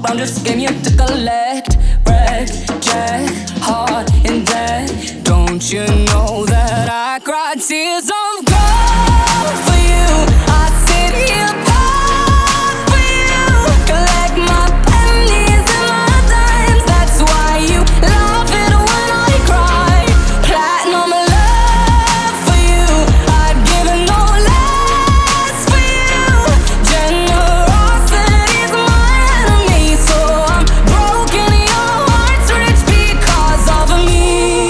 around, just came here to collect. Wreck, check, heart in debt. Don't you know that I cry tears of gold for you? I sit here proud for you. Collect my pennies and my dimes. That's why you love it when I cry. Platinum love for you. I'd give it no less for you. Generosity's my enemy, so I'm broken. Your heart's rich because of me.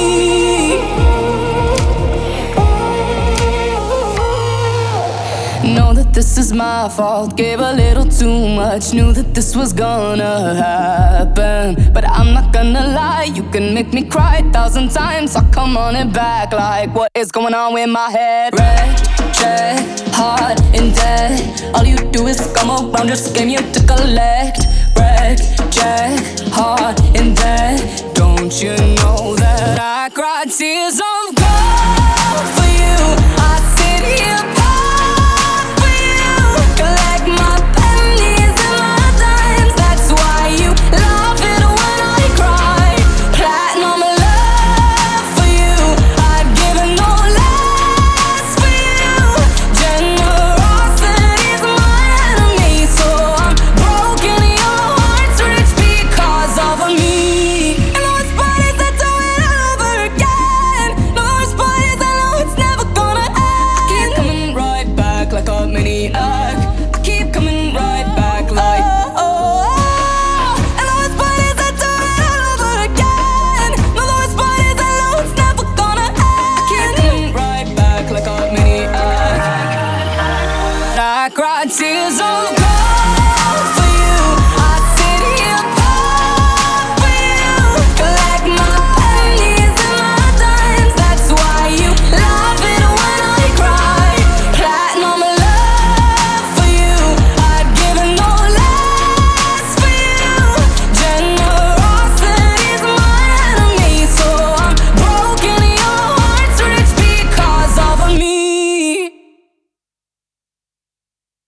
Know that this is my fault, gave a little too much. Knew that this was gonna happen, but I'm not gonna lie, you can make me cry 1,000 times. I'll come on it back like, what is going on with my head? Red, check, heart in debt. All you do is come around, just came here to collect.